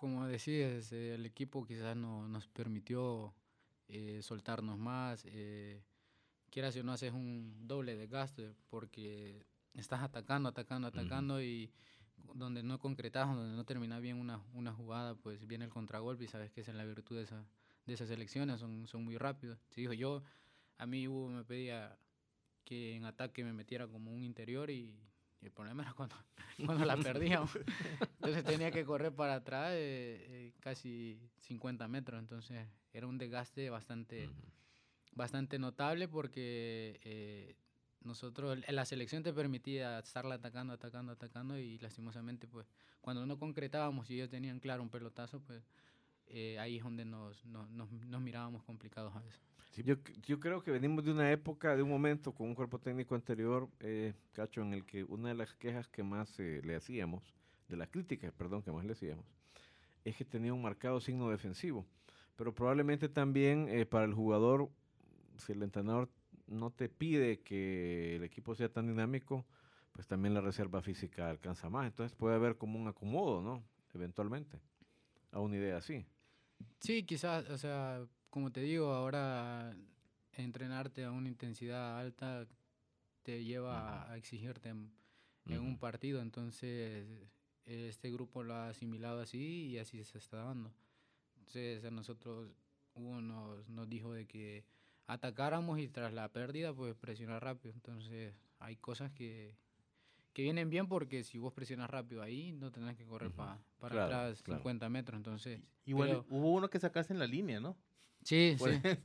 S11: Como decías, el equipo quizás no nos permitió soltarnos más. Quieras o no, haces un doble desgaste porque estás atacando y donde no concretas, donde no terminas bien una jugada, pues viene el contragolpe y sabes que esa es la virtud de esas selecciones, son muy rápidos. Te digo, a mí Hugo me pedía que en ataque me metiera como un interior y el problema era cuando la perdíamos. Entonces tenía que correr para atrás casi 50 metros, entonces era un desgaste bastante notable porque nosotros, la selección te permitía estarla atacando y lastimosamente pues cuando no concretábamos y ellos tenían claro un pelotazo, pues ahí es donde nos mirábamos complicados a veces.
S10: Sí. Yo creo que venimos de una época, de un momento con un cuerpo técnico anterior, Cacho, en el que una de las quejas que más le hacíamos, de las críticas, perdón, que más le hacíamos, es que tenía un marcado signo defensivo. Pero probablemente también para el jugador, si el entrenador no te pide que el equipo sea tan dinámico, pues también la reserva física alcanza más. Entonces puede haber como un acomodo, ¿no? Eventualmente, a una idea así.
S11: Sí, quizás, o sea, como te digo, ahora entrenarte a una intensidad alta te lleva a exigirte en un partido, entonces este grupo lo ha asimilado así y así se está dando. Entonces a nosotros Hugo nos dijo de que atacáramos y tras la pérdida pues presionar rápido. Entonces hay cosas que vienen bien porque si vos presionas rápido ahí no tenés que correr para atrás 50 metros. Entonces,
S13: igual hubo uno que sacaste en la línea, ¿no?
S11: Sí.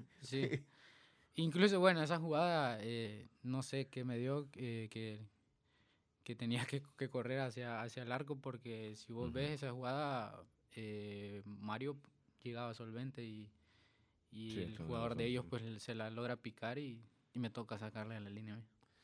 S11: Incluso, bueno, esa jugada, no sé qué me dio, que tenía que correr hacia el arco, porque si vos ves esa jugada, Mario llegaba solvente y el jugador de ellos pues se la logra picar y me toca sacarle a la línea.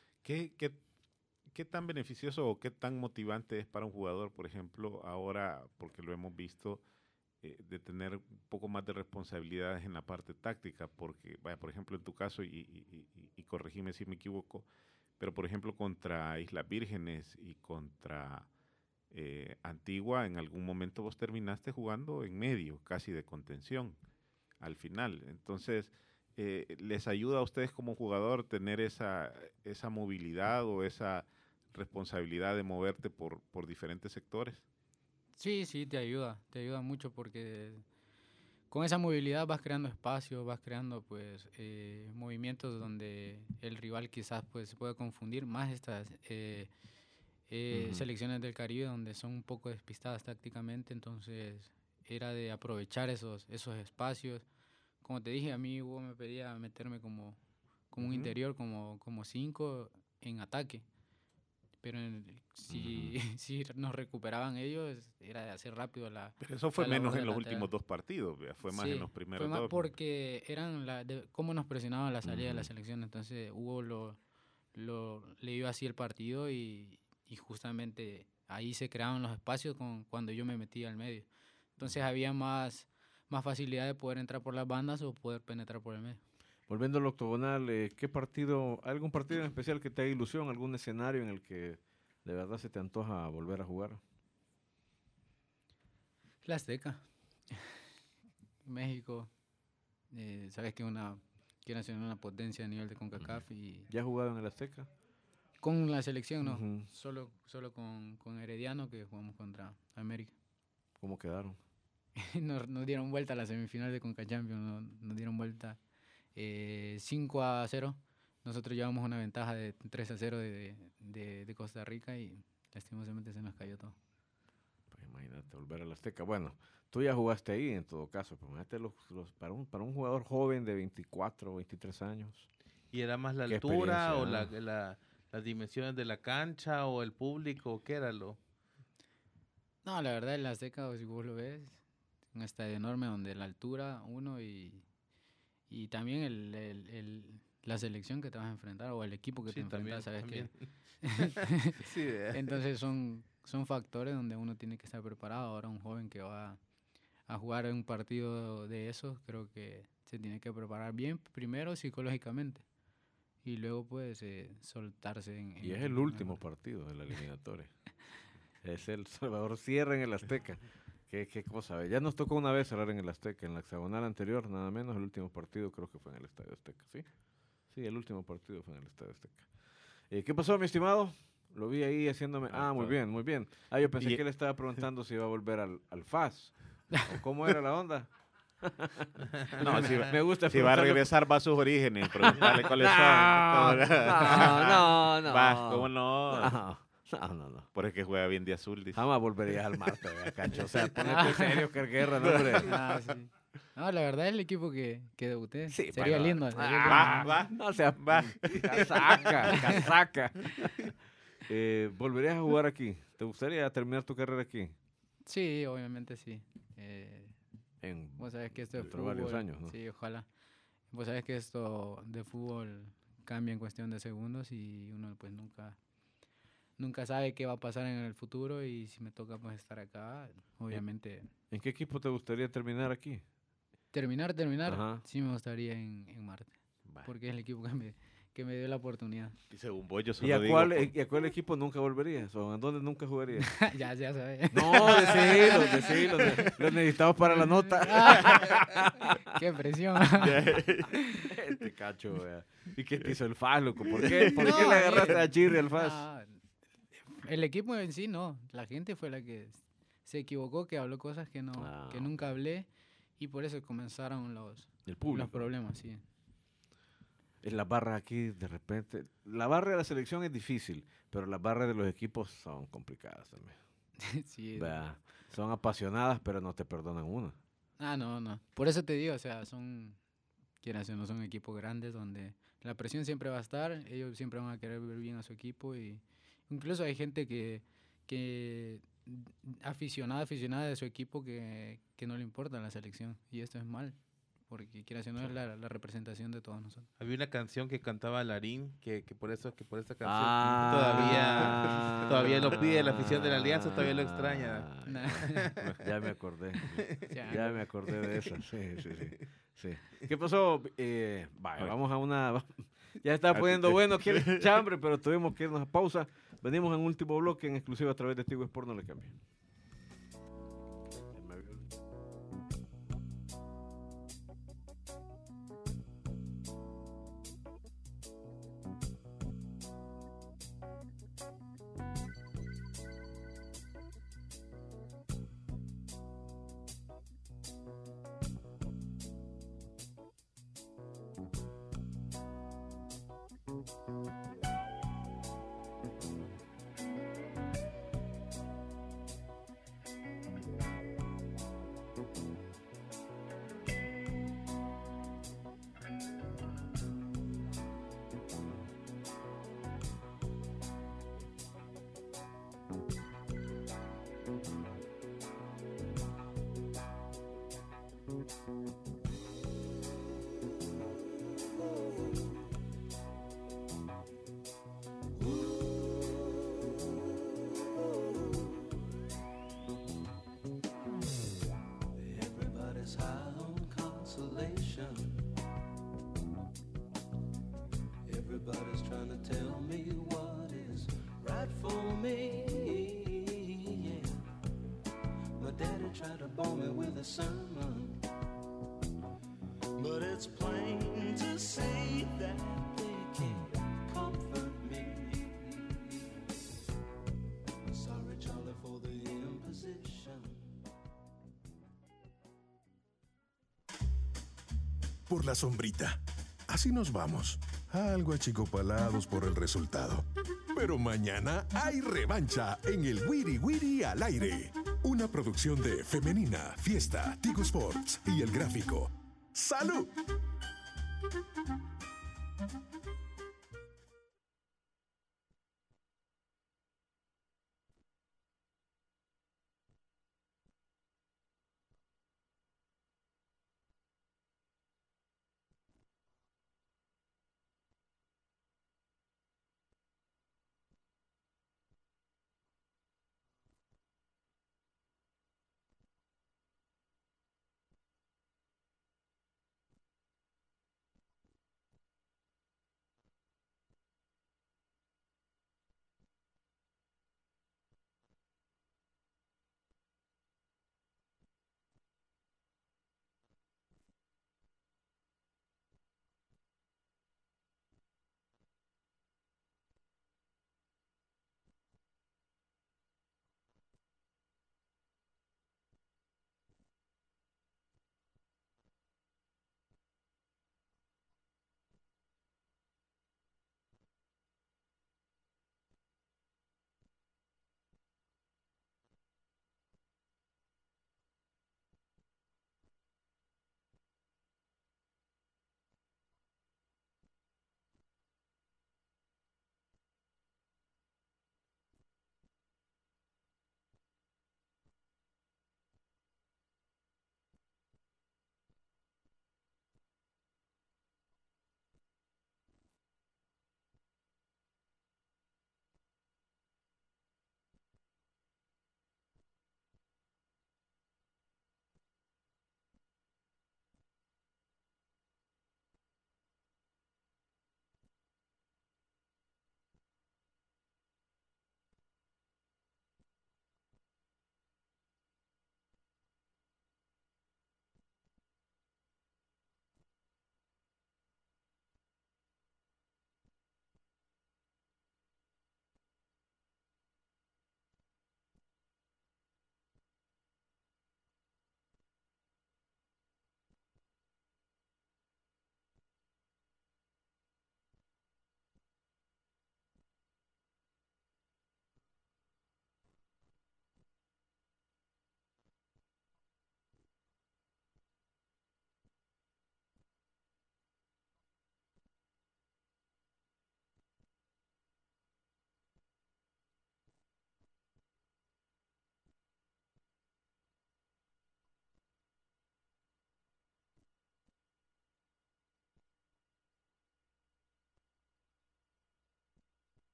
S12: ¿Qué tan beneficioso o qué tan motivante es para un jugador, por ejemplo, ahora, porque lo hemos visto, de tener un poco más de responsabilidades en la parte táctica? Porque, vaya, por ejemplo, en tu caso, y corregime si me equivoco, pero por ejemplo contra Islas Vírgenes y contra Antigua, en algún momento vos terminaste jugando en medio, casi de contención, al final. Entonces, ¿les ayuda a ustedes como jugador tener esa movilidad o esa responsabilidad de moverte por diferentes sectores?
S11: Sí, te ayuda mucho porque con esa movilidad vas creando espacio, vas creando pues movimientos donde el rival quizás pues se puede confundir más estas selecciones del Caribe donde son un poco despistadas tácticamente, entonces era de aprovechar esos espacios. Como te dije, a mí Hugo me pedía meterme como un interior, como 5 en ataque. Pero si nos recuperaban ellos, era de hacer rápido la...
S12: Pero eso fue menos en los últimos 2 partidos, fue más en los primeros 2.
S11: Fue más porque eran cómo nos presionaban la salida de la selección. Entonces Hugo le iba así el partido y justamente ahí se creaban los espacios cuando yo me metía al medio. Entonces había más facilidad de poder entrar por las bandas o poder penetrar por el medio.
S10: Volviendo al octogonal, algún partido en especial que te haga ilusión, algún escenario en el que de verdad se te antoja volver a jugar?
S11: La Azteca. México, sabes que quiere ser una potencia a nivel de CONCACAF.
S10: ¿Ya has jugado en el Azteca?
S11: Con la selección, no. Solo con Herediano, que jugamos contra América.
S10: ¿Cómo quedaron?
S11: Nos dieron vuelta a la semifinal de CONCACHAMPIONS, nos dieron vuelta 5-0. Nosotros llevamos una ventaja de 3-0 de Costa Rica y lastimosamente se nos cayó todo.
S10: Pues imagínate, volver al Azteca. Bueno, tú ya jugaste ahí en todo caso, pero imagínate para un jugador joven de 24 o 23 años.
S13: ¿Y era más la altura o las dimensiones de la cancha o el público? ¿Qué era lo?
S11: No, la verdad, el Azteca, si vos lo ves, un estadio enorme donde la altura, y también la selección que te vas a enfrentar o el equipo que te enfrentas, ¿sabes qué?
S13: Sí,
S11: entonces son factores donde uno tiene que estar preparado. Ahora un joven que va a jugar en un partido de esos, creo que se tiene que preparar bien, primero psicológicamente, y luego pues soltarse
S10: y es el último partido de la eliminatoria. Es El Salvador cierra en el Azteca. Qué cosa. Ya nos tocó una vez cerrar en el Azteca, en la hexagonal anterior, nada menos. El último partido creo que fue en el Estadio Azteca, ¿sí? Sí, el último partido fue en el Estadio Azteca. ¿Qué pasó, mi estimado? Lo vi ahí haciéndome... muy bien, muy bien. Yo pensé que él estaba preguntando si iba a volver al FAS. ¿O cómo era la onda?
S12: No,
S10: me gusta.
S12: Si va a regresar, va a sus orígenes. Preguntarle cuáles son.
S10: No.
S12: Va, ¿cómo no?
S10: No.
S12: Por eso que juega bien de azul. Dice.
S10: Jamás volverías al Marte, Cacho. O sea, ponete serio, que guerra, ¿no, hombre?
S11: Sí. No, la verdad es el equipo que debuté.
S10: Sí,
S11: sería lindo.
S10: No sea, casaca. ¿Volverías a jugar aquí? ¿Te gustaría terminar tu carrera aquí?
S11: Sí, obviamente sí. Vos sabés que esto de
S10: por
S11: fútbol,
S10: varios años, ¿no?
S11: Sí, ojalá. Vos sabés que esto de fútbol cambia en cuestión de segundos y uno pues nunca sabe qué va a pasar en el futuro, y si me toca pues estar acá, obviamente.
S10: ¿En qué equipo te gustaría terminar aquí?
S11: Terminar,
S10: Ajá.
S11: sí me gustaría en Marte, porque es el equipo que me dio la oportunidad.
S12: Y según vos, yo
S10: ¿Y a cuál equipo nunca volverías? ¿O en dónde nunca jugarías?
S11: ya sabes.
S10: No, decilo. Lo necesitamos para la nota.
S11: ¡Qué presión!
S10: Este cacho, vea. ¿Y qué te hizo el FAS, loco? ¿Por qué le agarraste a Chirri al FAS?
S11: El equipo en sí no. La gente fue la que se equivocó, que habló cosas que nunca hablé, y por eso comenzaron los problemas, sí.
S10: Las barras aquí, de repente... La barra de la selección es difícil, pero las barras de los equipos son complicadas también.
S11: Sí.
S10: Son apasionadas, pero no te perdonan una.
S11: No. Por eso te digo, o sea, quieras o no, son equipos grandes donde la presión siempre va a estar, ellos siempre van a querer ver bien a su equipo, y incluso hay gente que aficionada de su equipo que no le importa la selección, y esto es mal, porque quieras o no es la representación de todos nosotros.
S13: Había una canción que cantaba Larín, que por esa canción todavía lo pide la afición de la Alianza, todavía lo extraña.
S10: Ya me acordé. Ya me acordé de esa. Sí. ¿Qué pasó? Vamos a una... Ya está poniendo bueno aquí el chambre, pero tuvimos que irnos a pausa. Venimos en último bloque en exclusiva a través de Tigo Sport. No le cambie.
S14: Everybody's trying to tell me what is right for me. Yeah. My daddy tried to bore me with a sermon, but it's plain to see that they can't comfort me. Sorry, Charlie, for the imposition.
S1: Por la sombrita. Así nos vamos. Algo achicopalados por el resultado. Pero mañana hay revancha en el Wiri Wiri al aire. Una producción de Femenina, Fiesta, Tigo Sports y El Gráfico. ¡Salud!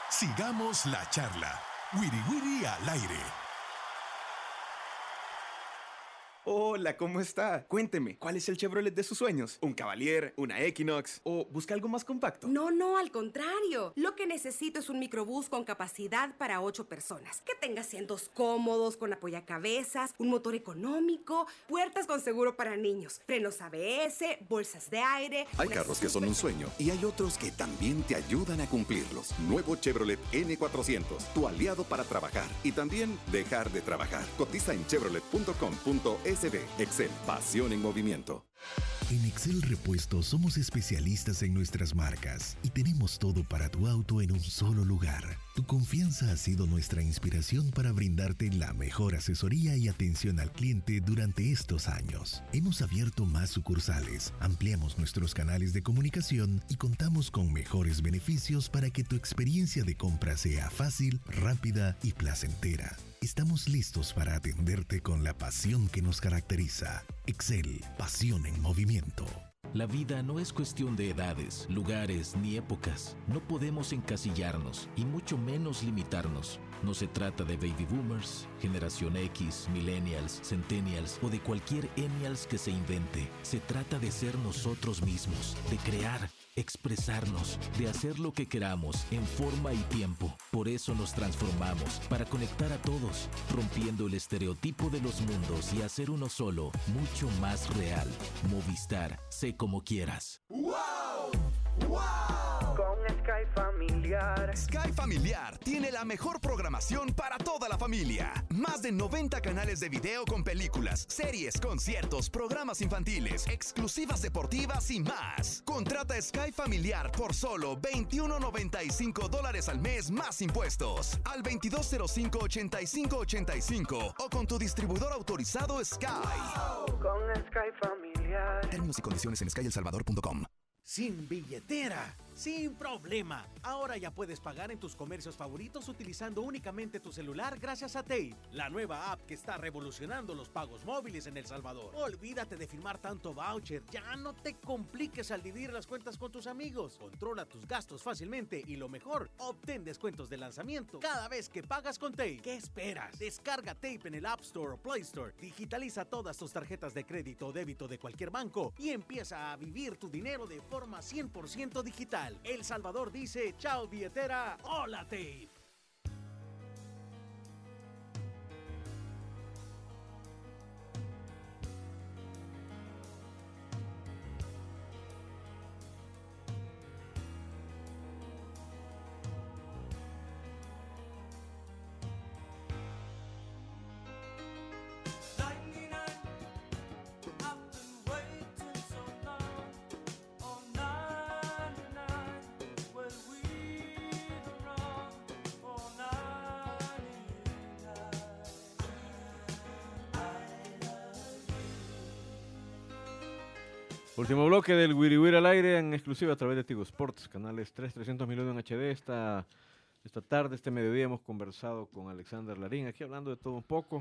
S1: Sigamos la charla. Wiri Wiri al aire.
S3: Hola, ¿cómo está? Cuénteme, ¿cuál es el Chevrolet de sus sueños? ¿Un Cavalier? ¿Una Equinox? ¿O busca algo más compacto?
S4: No, al contrario. Lo que necesito es un microbús con capacidad para 8 personas. Que tenga asientos cómodos, con apoyacabezas, un motor económico, puertas con seguro para niños, frenos ABS, bolsas de aire...
S5: Hay carros que son un sueño y hay otros que también te ayudan a cumplirlos. Nuevo Chevrolet N400, tu aliado para trabajar y también dejar de trabajar. Cotiza en chevrolet.com.es. Excel, pasión en movimiento.
S2: En Excel Repuestos somos especialistas en nuestras marcas y tenemos todo para tu auto en un solo lugar. Tu confianza ha sido nuestra inspiración para brindarte la mejor asesoría y atención al cliente durante estos años. Hemos abierto más sucursales, ampliamos nuestros canales de comunicación y contamos con mejores beneficios para que tu experiencia de compra sea fácil, rápida y placentera. Estamos listos para atenderte con la pasión que nos caracteriza. Excel, pasión en movimiento.
S6: La vida no es cuestión de edades, lugares ni épocas. No podemos encasillarnos y mucho menos limitarnos. No se trata de baby boomers, generación X, millennials, centennials o de cualquier ennials que se invente. Se trata de ser nosotros mismos, de crear, expresarnos, de hacer lo que queramos en forma y tiempo. Por eso nos transformamos, para conectar a todos, rompiendo el estereotipo de los mundos y hacer uno solo, mucho más real. Movistar, sé como quieras.
S8: ¡Wow!
S7: Con Sky Familiar.
S8: Sky Familiar tiene la mejor programación para toda la familia. Más de 90 canales de video con películas, series, conciertos, programas infantiles, exclusivas deportivas y más. Contrata Sky Familiar por solo $21.95 al mes más impuestos. Al 2205-8585 o con tu distribuidor autorizado Sky.
S7: Con Sky Familiar.
S8: Términos y condiciones en skyelsalvador.com.
S9: Sin billetera, sin problema. Ahora ya puedes pagar en tus comercios favoritos utilizando únicamente tu celular gracias a Tape, la nueva app que está revolucionando los pagos móviles en El Salvador. Olvídate de firmar tanto voucher, ya no te compliques al dividir las cuentas con tus amigos. Controla tus gastos fácilmente y lo mejor, obtén descuentos de lanzamiento cada vez que pagas con Tape. ¿Qué esperas? Descarga Tape en el App Store o Play Store, digitaliza todas tus tarjetas de crédito o débito de cualquier banco y empieza a vivir tu dinero de forma 100% digital. El Salvador dice chao billetera, hola Tape.
S10: Último bloque del Wiri Wiri al aire en exclusiva a través de Tigo Sports, canales 300.000 en HD. Esta tarde, este mediodía, hemos conversado con Alexander Larín, aquí hablando de todo un poco.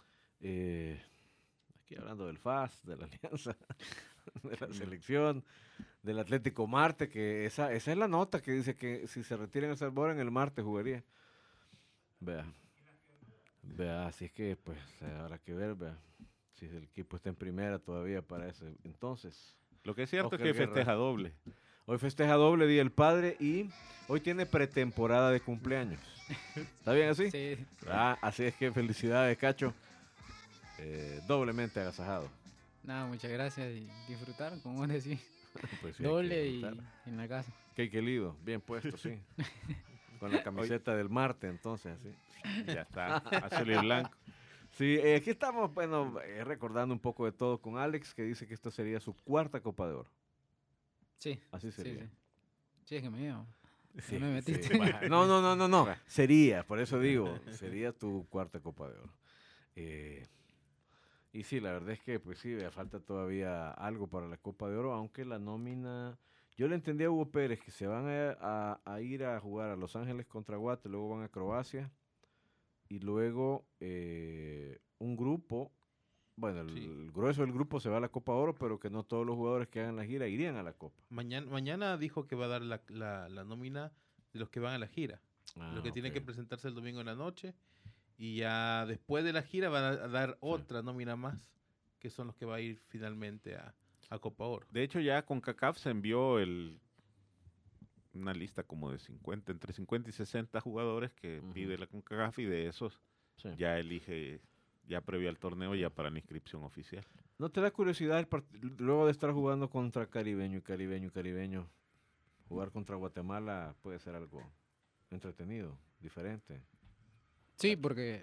S10: Aquí hablando del FAS, de la Alianza, de la selección, del Atlético Marte, que esa es la nota que dice que si se retira en El Salvador, en el Marte jugaría. Vea, así es que pues habrá que ver, vea, si el equipo está en primera todavía para ese entonces.
S12: Lo que es cierto es que festeja doble.
S10: Hoy festeja doble Día del Padre y hoy tiene pretemporada de cumpleaños. ¿Está bien así?
S11: Sí.
S10: Así es que felicidades, Cacho. Doblemente agasajado.
S11: Nada, muchas gracias y disfrutar, como vos decís.
S10: Pues sí,
S11: doble y en la casa.
S10: Qué lindo, bien puesto, sí. Con la camiseta del Marte, entonces, así.
S12: Ya está, azul y blanco.
S10: Sí, aquí estamos, bueno, recordando un poco de todo con Alex, que dice que esta sería su cuarta Copa de Oro.
S11: Sí.
S10: Así sería.
S11: Sí, es que me dio.
S10: Sí,
S11: me metiste.
S10: Sí. No. Sería, por eso digo, sería tu cuarta Copa de Oro. Y sí, la verdad es que, pues sí, falta todavía algo para la Copa de Oro, aunque la nómina... Yo le entendí a Hugo Pérez que se van a ir a jugar a Los Ángeles contra Guate, luego van a Croacia, y luego un grupo, bueno, el grueso del grupo se va a la Copa Oro, pero que no todos los jugadores que hagan la gira irían a la Copa.
S13: Mañana dijo que va a dar la nómina de los que van a la gira. Lo que tiene
S10: ok.
S13: que presentarse el domingo en la noche. Y ya después de la gira van a dar otra nómina más, que son los que va a ir finalmente a Copa Oro.
S12: De hecho, ya CONCACAF se envió una lista como de 50, entre 50 y 60 jugadores que pide la CONCACAF, y de esos ya elige, ya previo al torneo, ya para la inscripción oficial.
S10: ¿No te da curiosidad luego de estar jugando contra caribeño y caribeño y caribeño, jugar contra Guatemala puede ser algo entretenido, diferente?
S11: Sí, porque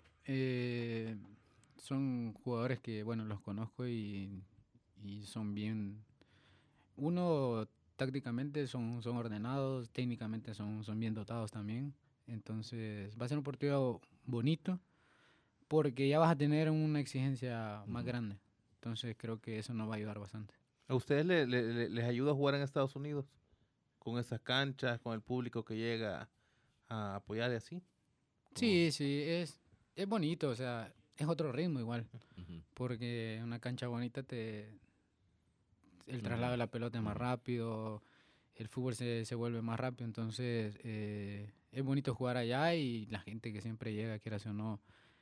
S11: son jugadores que, bueno, los conozco y son bien... Uno, tácticamente son ordenados, técnicamente son bien dotados también. Entonces va a ser un partido bonito porque ya vas a tener una exigencia más grande. Entonces creo que eso nos va a ayudar bastante.
S13: ¿A ustedes les ayuda a jugar en Estados Unidos? Con esas canchas, con el público que llega a apoyar y así.
S11: Sí, es bonito, o sea, es otro ritmo igual. Porque una cancha bonita el traslado de la pelota es más rápido, el fútbol se vuelve más rápido, entonces es bonito jugar allá y la gente que siempre llega, quieras o no,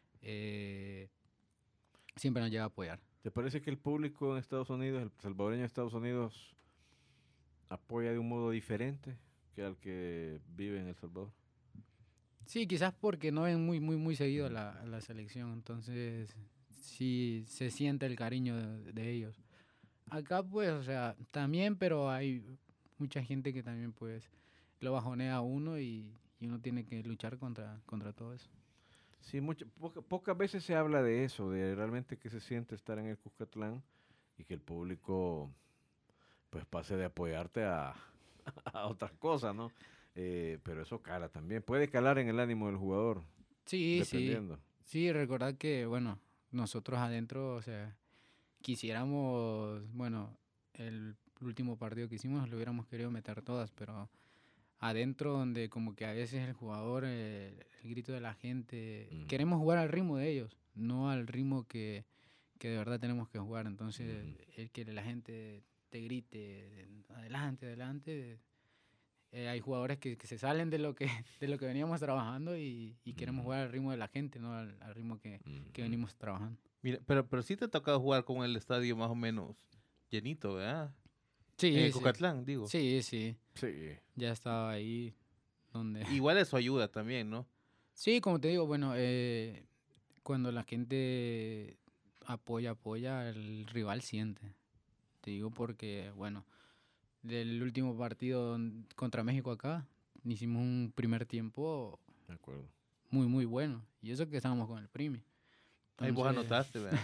S11: siempre nos llega a apoyar.
S10: ¿Te parece que el público en Estados Unidos, el salvadoreño en Estados Unidos, apoya de un modo diferente que al que vive en El Salvador?
S11: Sí, quizás porque no ven muy seguido la selección, entonces sí se siente el cariño de ellos. Acá pues, o sea, también, pero hay mucha gente que también pues lo bajonea a uno y uno tiene que luchar contra todo eso.
S10: Sí, pocas veces se habla de eso, de realmente que se siente estar en el Cuscatlán y que el público pues pase de apoyarte a otras cosas, ¿no? Pero eso cala también, puede calar en el ánimo del jugador.
S11: Sí,
S10: dependiendo.
S11: sí, recordad que, bueno, nosotros adentro, o sea, quisiéramos, bueno, el último partido que hicimos lo hubiéramos querido meter todas, pero adentro donde como que a veces el jugador, el grito de la gente, queremos jugar al ritmo de ellos, no al ritmo que de verdad tenemos que jugar. Entonces, el que la gente te grite, adelante, hay jugadores que se salen de lo que veníamos trabajando y queremos jugar al ritmo de la gente, no al ritmo que venimos trabajando.
S13: Mira, pero sí te ha tocado jugar con el estadio más o menos llenito, ¿verdad?
S11: Sí,
S13: en el Cucatlán, digo.
S11: Sí. Ya estaba ahí donde...
S13: Igual eso ayuda también, ¿no?
S11: Sí, como te digo, bueno, cuando la gente apoya, el rival siente. Te digo porque, bueno, del último partido contra México acá, hicimos un primer tiempo
S10: De acuerdo.
S11: muy bueno. Y eso que estábamos con el Primi.
S13: Ahí vos anotaste, ¿verdad?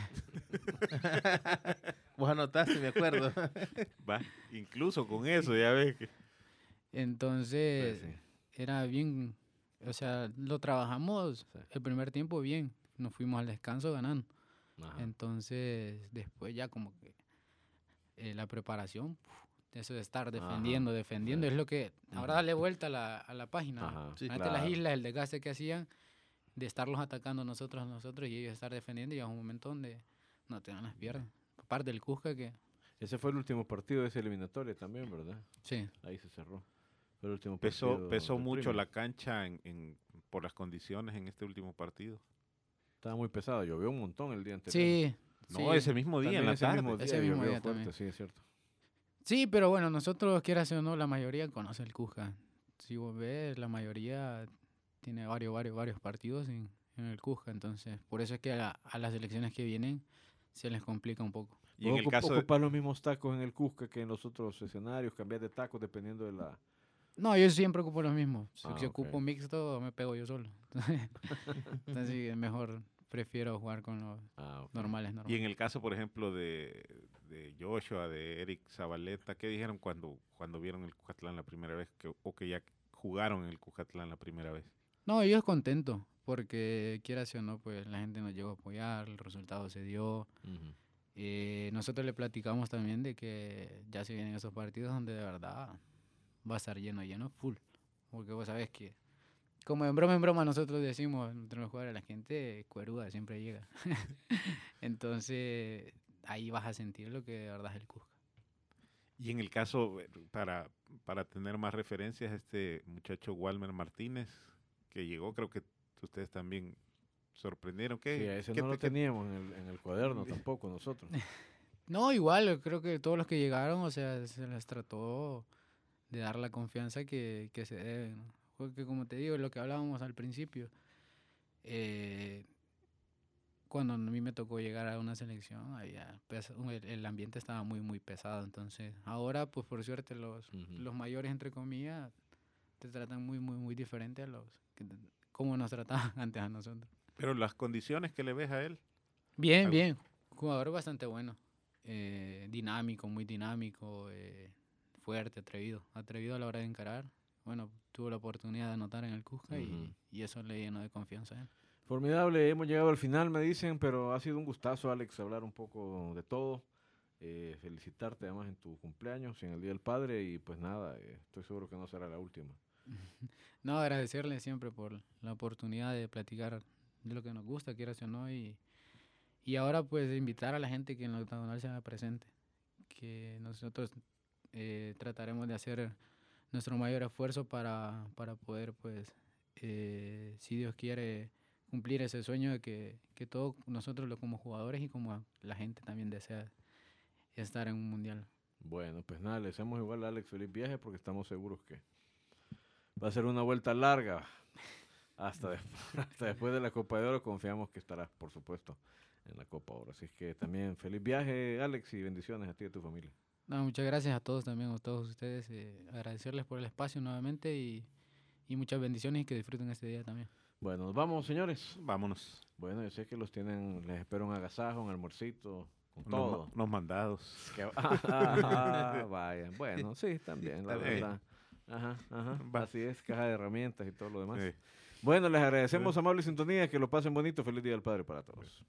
S13: Vos anotaste, me acuerdo.
S12: Va, incluso con eso, ya ves que...
S11: Entonces, era bien, o sea, lo trabajamos el primer tiempo bien. Nos fuimos al descanso ganando.
S10: Ajá.
S11: Entonces, después ya como que la preparación, eso de estar defendiendo, es lo que... Ahora dale vuelta a la página.
S10: Ajá.
S11: Sí, las islas, el desgaste que hacían de estarlos atacando nosotros y ellos estar defendiendo, y a un momento donde no te dan las piernas. Aparte del Cusca que...
S10: Ese fue el último partido de esa eliminatoria también, ¿verdad?
S11: Sí.
S10: Ahí se cerró. Fue el último
S12: Pesó
S10: partido del
S12: mucho
S10: Primi.
S12: la cancha por las condiciones en este último partido.
S10: Estaba muy pesado, llovió un montón el día anterior.
S11: Sí.
S12: No, ese mismo día,
S10: También
S12: en la
S10: ese
S12: tarde.
S10: mismo día
S11: Ese mismo
S10: llovió
S11: día
S10: fuerte,
S11: también.
S10: sí, es cierto.
S11: Sí, pero bueno, nosotros, quieras o no, la mayoría conoce el Cusca. Si vos ves, la mayoría tiene varios partidos en el Cusca. Entonces, por eso es que a las elecciones que vienen se les complica un poco.
S12: Y en el caso
S10: ocupar los mismos tacos en el Cusca que en los otros escenarios, cambiar de tacos dependiendo de la...
S11: No, yo siempre ocupo los mismos. Si
S10: Ah,
S11: ocupo
S10: ok.
S11: mixto, me pego yo solo. Entonces sí, mejor prefiero jugar con los normales.
S12: Y en el caso, por ejemplo, de Joshua, de Eric Zabaleta, ¿qué dijeron cuando vieron el Cucatlán la primera vez? O que ya jugaron en el Cucatlán la primera vez.
S11: No, ellos contentos, porque quieras o no, pues la gente nos llegó a apoyar, el resultado se dio. Nosotros le platicamos también de que ya se vienen esos partidos donde de verdad va a estar lleno, full. Porque vos sabés que, como en broma nosotros decimos entre los jugadores, la gente cueruda siempre llega. Entonces, ahí vas a sentir lo que de verdad es el Cusca.
S12: Y en el caso, para tener más referencias, este muchacho Walmer Martínez, que llegó, creo que ustedes también sorprendieron.
S10: Sí, ese no lo teníamos en el cuaderno tampoco nosotros.
S11: No, igual, creo que todos los que llegaron, o sea, se les trató de dar la confianza que se debe, ¿no? Porque como te digo, lo que hablábamos al principio, cuando a mí me tocó llegar a una selección, el ambiente estaba muy, muy pesado. Entonces, ahora, pues por suerte, los mayores, entre comillas, te tratan muy, muy, muy diferente a como nos trataban antes a nosotros.
S12: Pero las condiciones que le ves a él.
S11: Bien, bien. Jugador bastante bueno. Dinámico, muy dinámico, fuerte, atrevido a la hora de encarar. Bueno, tuvo la oportunidad de anotar en el Cusca y eso le llenó de confianza a él.
S10: Formidable, hemos llegado al final, me dicen, pero ha sido un gustazo, Alex, hablar un poco de todo. Felicitarte además en tu cumpleaños, en el Día del Padre, y pues nada, estoy seguro que no será la última.
S11: No, agradecerle siempre por la oportunidad de platicar de lo que nos gusta, quieras o no, y ahora pues invitar a la gente que en el octagonal se haga presente, que nosotros trataremos de hacer nuestro mayor esfuerzo para poder, pues, si Dios quiere, cumplir ese sueño de que todos nosotros como jugadores y como la gente también desea estar en un mundial.
S10: Bueno, pues nada, le deseamos igual a Alex feliz viaje porque estamos seguros que va a ser una vuelta larga. Hasta después de la Copa de Oro confiamos que estarás, por supuesto, en la Copa Oro. Así que también feliz viaje, Alex, y bendiciones a ti y a tu familia.
S11: No, muchas gracias a todos también, a todos ustedes. Agradecerles por el espacio nuevamente y muchas bendiciones y que disfruten este día también.
S10: Bueno, nos vamos, señores.
S12: Vámonos.
S10: Bueno, yo sé que los tienen, les espero un agasajo, un almuercito, con todo.
S12: Unos mandados.
S10: Vayan. Bueno, sí, también, la verdad. Ajá. Así es, caja de herramientas y todo lo demás. Sí. Bueno, les agradecemos amable sintonía, que lo pasen bonito. Feliz Día del Padre para todos.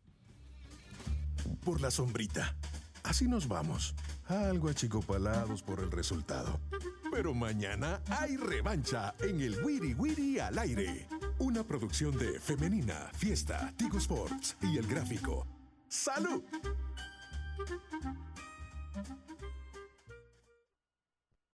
S1: Por la sombrita. Así nos vamos, algo achicopalados por el resultado. Pero mañana hay revancha en el Wiri Wiri al aire. Una producción de Femenina, Fiesta, Tigo Sports y El Gráfico. ¡Salud!